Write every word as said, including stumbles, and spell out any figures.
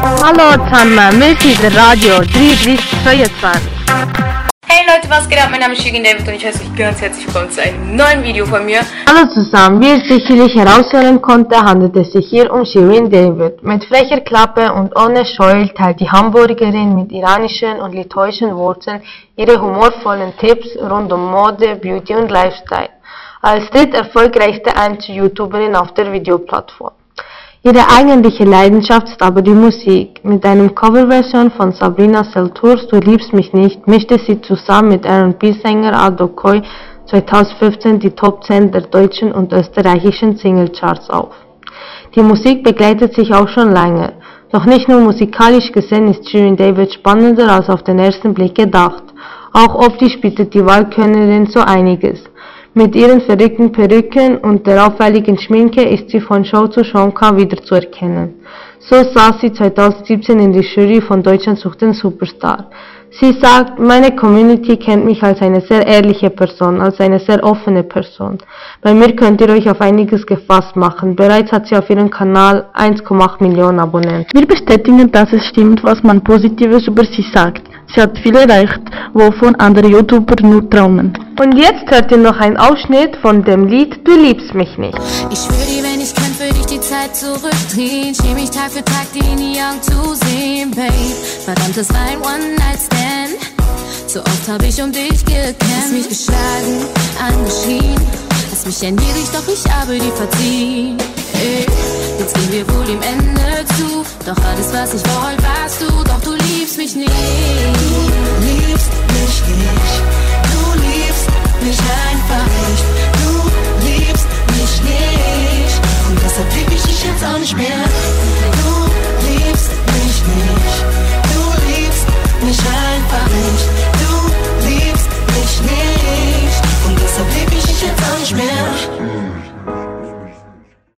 Hallo zusammen, wir sind der Radio dreiunddreißig zweiundzwanzig. Hey Leute, was geht ab? Mein Name ist Shirin David und ich heiße euch ganz herzlich willkommen zu einem neuen Video von mir. Hallo zusammen, wie ihr sicherlich heraushören konnte, handelt es sich hier um Shirin David. Mit frecher Klappe und ohne Scheu teilt die Hamburgerin mit iranischen und litauischen Wurzeln ihre humorvollen Tipps rund um Mode, Beauty und Lifestyle. Als dritt erfolgreichste Anti-YouTuberin auf der Videoplattform. Ihre eigentliche Leidenschaft ist aber die Musik. Mit einem Coverversion von Sabrina Seltours Du liebst mich nicht mischte sie zusammen mit R und B-Sänger Ado Koy zweitausendfünfzehn die Top zehn der deutschen und österreichischen Singlecharts auf. Die Musik begleitet sich auch schon lange. Doch nicht nur musikalisch gesehen ist Shirin David spannender als auf den ersten Blick gedacht. Auch optisch bietet die Wahlkönnerin so einiges. Mit ihren verrückten Perücken und der auffälligen Schminke ist sie von Show zu Show kaum wieder zu erkennen. So saß sie zweitausendsiebzehn in die Jury von Deutschland sucht den Superstar. Sie sagt, meine Community kennt mich als eine sehr ehrliche Person, als eine sehr offene Person. Bei mir könnt ihr euch auf einiges gefasst machen. Bereits hat sie auf ihrem Kanal eins Komma acht Millionen Abonnenten. Wir bestätigen, dass es stimmt, was man Positives über sie sagt. Sie hat viel erreicht, wovon andere YouTuber nur träumen. Und jetzt hört ihr noch einen Ausschnitt von dem Lied Du liebst mich nicht. Ich schwör dir, wenn ich kann, würde ich die Zeit zurückdrehen. Schäm mich Tag für Tag, die in die Augen zu sehen, Babe. Verdammt, das war ein One-Night-Stand. So oft hab ich um dich gekämpft. Hast mich geschlagen, angeschrien. Hast mich erniedrigt, doch ich habe dir verziehen. Ey, jetzt gehen wir wohl dem Ende zu. Doch alles, was ich wollte, warst du. Doch du liebst mich nicht. Du liebst mich nicht. Du liebst mich einfach nicht. Du liebst mich nicht. Und deshalb lieb ich dich jetzt auch nicht mehr.